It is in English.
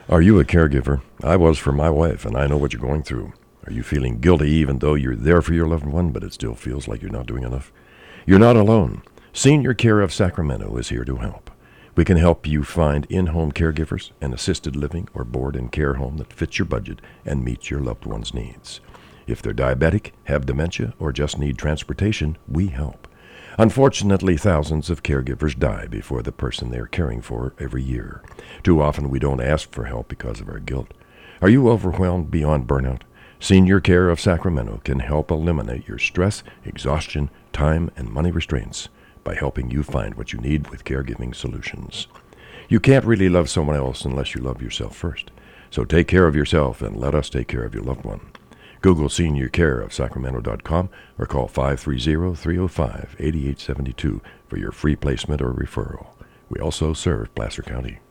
Are you a caregiver? I was for my wife, and I know what you're going through. Are you feeling guilty even though you're there for your loved one, but it still feels like you're not doing enough? You're not alone. Senior Care of Sacramento is here to help. We can help you find in-home caregivers, an assisted living or board and care home that fits your budget and meets your loved one's needs. If they're diabetic, have dementia, or just need transportation, we help. Unfortunately, thousands of caregivers die before the person they're caring for every year. Too often we don't ask for help because of our guilt. Are you overwhelmed beyond burnout? Senior Care of Sacramento can help eliminate your stress, exhaustion, time, and money restraints by helping you find what you need with caregiving solutions. You can't really love someone else unless you love yourself first. So take care of yourself and let us take care of your loved one. Google SeniorCareOfSacramento.com or call 530-305-8872 for your free placement or referral. We also serve Placer County.